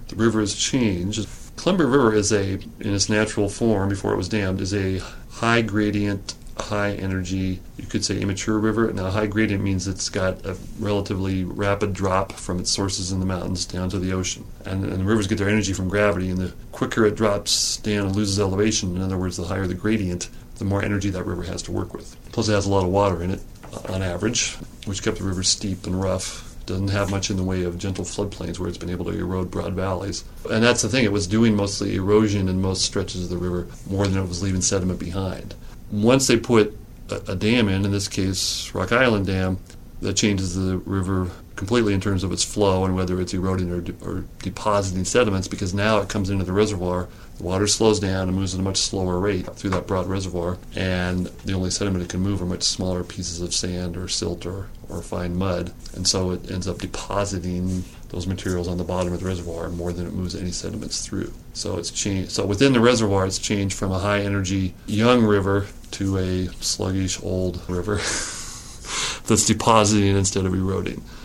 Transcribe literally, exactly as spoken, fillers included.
the river has changed. Columbia River is a, in its natural form before it was dammed, is a high gradient, high energy, you could say immature river. Now high gradient means it's got a relatively rapid drop from its sources in the mountains down to the ocean. And, and the rivers get their energy from gravity, and the quicker it drops down and loses elevation, in other words, the higher the gradient, the more energy that river has to work with. Plus it has a lot of water in it, uh, on average, which kept the river steep and rough. Doesn't have much in the way of gentle floodplains where it's been able to erode broad valleys. And that's the thing, it was doing mostly erosion in most stretches of the river more than it was leaving sediment behind. Once they put a, a dam in, in this case Rock Island Dam, that changes the river completely in terms of its flow and whether it's eroding or, de- or depositing sediments, because now it comes into the reservoir, the water slows down and moves at a much slower rate through that broad reservoir, and the only sediment it can move are much smaller pieces of sand or silt or, or fine mud, and so it ends up depositing those materials on the bottom of the reservoir more than it moves any sediments through. So it's changed. So within the reservoir, it's changed from a high energy young river to a sluggish old river that's depositing instead of eroding.